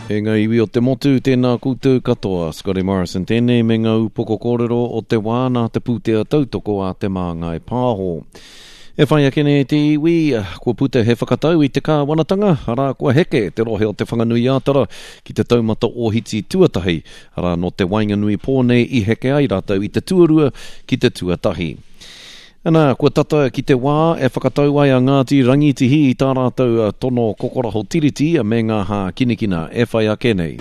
E ngā iwi o te motu, tēnā koutou katoa, Scotty Morrison, tēnei me ngā upoko kōrero o te wāna te pūtea tautoko a te māngai pāho. E whai akene te iwi, kua puta he whakatau i te kāwanatanga, ara kua heke te rohe o te whanganui ātara ki te taumata o hiti tuatahi, ara no te wainganui pōnei i heke ai rātau i te tuarua ki te tuatahi. Ana, kua tata ki te wā e whakatau ai a Ngāti Rangitihi i tā rātou tono kokoraho tiriti me ngā hā kinikina e whai ake nei.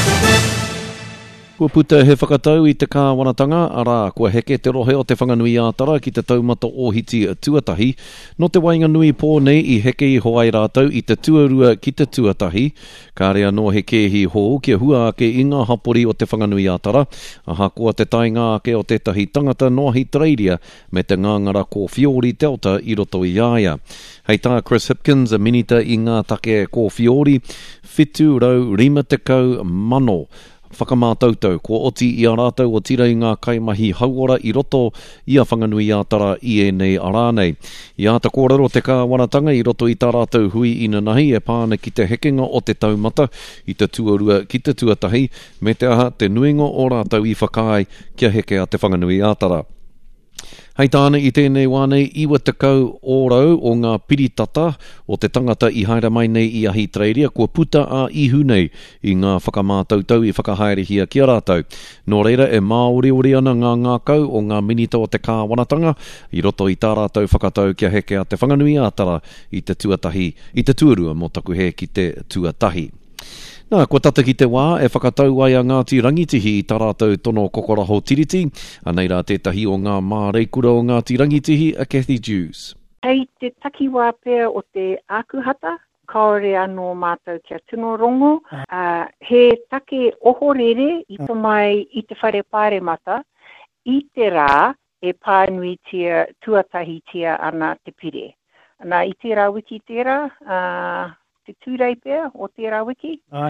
Kua puta he whakatau i te kāwanatanga, ara kua heke te rohe o te whanganui ātara ki te taumata o hiti tuatahi, no te wainganui pōnei i heke i hoai rātau i te tuarua ki te tuatahi, ka rea no he kehi hō kia hua ake i ngā hapori o te whanganui ātara, aha kua te tainga ake o tētahi tangata noahi Treiria me te ngāngara ko Fiori Delta i roto i aia. Hei tā Chris Hipkins, a minita i ngā take ko Fiori, whitu rau rima te kau mano, whakamātautau, ko oti i a rātau o tira i ngā kaimahi hauora i roto i a whanganui ātara i e nei arānei. I āta kōrero te kāwanatanga i roto i tā rātau hui ina nahi e pāna ki te hekenga o te taumata i te tuarua ki te tuatahi me te aha te nuinga o rātau i whakai kia heke a te whanganui ātara. Hei tāna i tēnei wānei iwa te kau ōrau o ngā piritata o te tangata i haere mai nei i ahi Treiria kua puta a ihu nei i ngā whakamātautau i whakahaerehia ki a rātau. Nō reira e māori ana ngā kau o ngā minita o te kāwanatanga i roto i tā rātau whakatau kia heke a te whanganui ātara i te tuatahi, i te tuarua mo taku he ki te tuatahi. Nā, kua tata ki te wā, e whakatau ai a Ngāti Rangitihi i tā rātou tono kokoraho tiriti, anei rā tētahi o ngā māreikura o Ngāti Rangitihi, a Kathy Dews. Hei te takiwā pēr o te ākuhata, kaore anō mātou kia tuno rongo, he take ohorere i to mai i te whare pāre mata, i te rā e pānui tia tuatahi tia ana te pire. Nā, i te rā wiki tērā, te tūrei pēr o tērā wiki. Ai.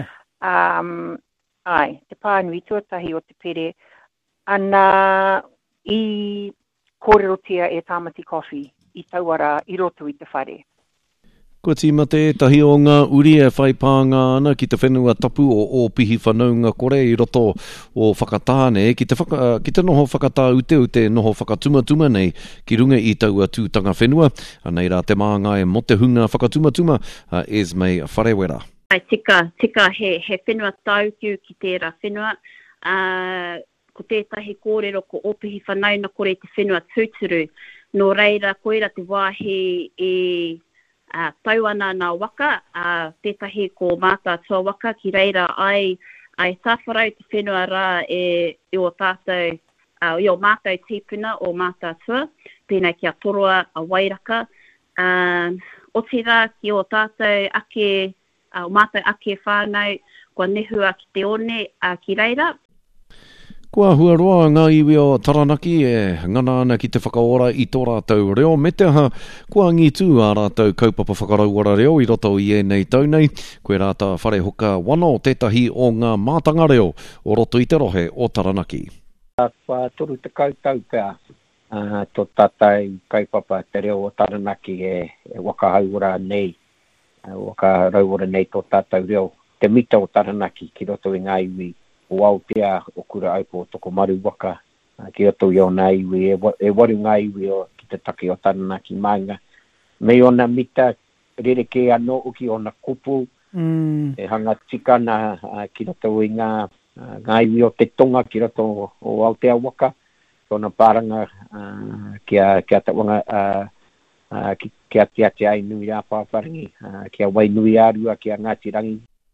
Te pānui tuatahi o te pere. Ana i kōrerotia e Tāmati Coffee i tauara i roto i te whare. Kua tīmate, tahi o ngā uri e whai pānga ana ki te whenua tapu o pihi whanaunga kore i roto o whakatāne, ki te noho whakatā ute noho whakatumatuma nei ki runga i taua tūtanga whenua, anei rā te maanga e mo te hunga whakatumatuma, Esmei Wharewera. Tika he whenua taukiu ki tērā whenua, ko tētahi kōrero ko opihi whanauna kore te whenua tūturu, no reira koera te wāhi e tauana nā waka, tētahi ko mātā tua waka ki reira ai tāwharau te whenua rā e o tātou, i o mātou tīpuna o mātā tua, tēnei kia toroa a wairaka. O tira ki o tātou ake, o mātou ake whānau, kua nehua ki te one ki reira. Kua huaroa ngā iwi o Taranaki e ngana ana ki te whakaora i tō rātou reo. Me te aha, kua ngitu a rātou kaupapa whakarauara reo i roto i e nei taunei. Koe rāta whare hoka wano tētahi o ngā mātanga reo o roto i te rohe o Taranaki. Kua toru te kautau pēr, tō tātai kaupapa te reo o Taranaki e wakahauora nei, wakarauora nei tō tātou reo. Te mita o Taranaki ki roto i ngā iwi. O Aotea o kura aupo o toko maru waka ki roto i o ngā iwi, e waru ngā iwi o ki te take o Taranaki maunga. Me ona mita rereke anō uki o na kupu, e hanga tikana ki roto i ngā iwi o te tonga ki roto o Aotea waka, tōna pāranga kia te wanga, kia te ai nui a pāparangi, kia wai nui ārua kia Ngāti Rangi.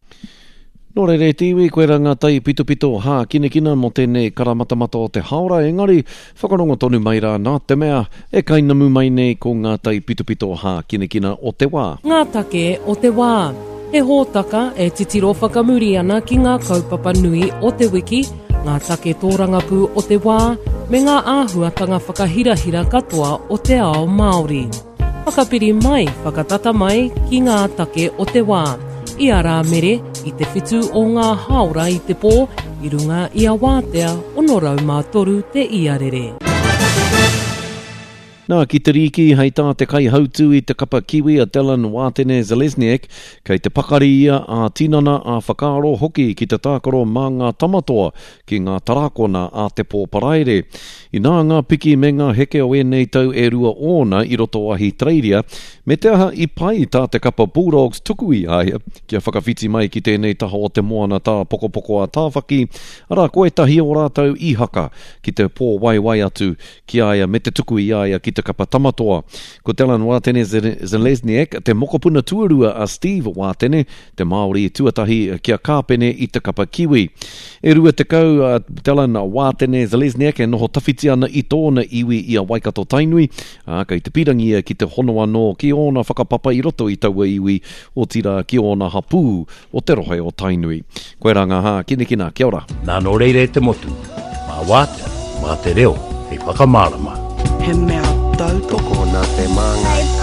Nō reire tiwi, koe ranga tai pito hā kinekina mo tēnei karamatamata o te haora, engari whakarongo tonu mai rā nā te mea e kainamu mai nei ko ngā tai pito hā kinekina o te wā. Ngā take o te wā. He hōtaka e titiro whakamuri ana ki ngā kaupapa nui o te wiki, ngā take tōrangapū o te wā, me ngā āhuatanga whakahirahira katoa o te ao Māori. Whakapiri mai, whakatata mai ki ngā take o te wā. I a rā mere i te whitu o ngā haora i te pō, i runga i a wātea o no raumā toru te iarere. Nā, ki te riki, hei tā te kai hautu I te kapa kiwi a Dylan Watene Zalesniak, kei te pakari ia a tinana a whakaaro hoki ki te tākaro mā ngā tamatoa ki ngā tarakona a te pōparaere. I nā ngā piki me ngā heke o enei tau e rua ona I roto ahi treiria, me te aha I pai tā te kapa Bulldogs tukui aia, kia whakawhiti mai ki tēnei taha o te moana tā pokopoko a tāwhaki, ara koe tahi o rātau I haka ki te pō waiwai atu ki aia me te tukui aia ki te kapa tamatoa. Ko Dylan Watene Zalesniak, te mokopuna tuarua a Steve Watene, te Māori tuatahi kia kāpene I te kapa kiwi. E rua te kau Dylan Watene Zalesniak e noho tawhiti ana I tōna iwi I a Waikato Tainui, kei te pirangi ki te hono anō ki ona whakapapa I roto I taua iwi o tira ki ona hapū o te rohe o Tainui. Koe ranga ha, kina, kia ora. Nā no reire te motu, mā wātea, mā te reo, hei whakamārama. He mea tau toko nā te māngai.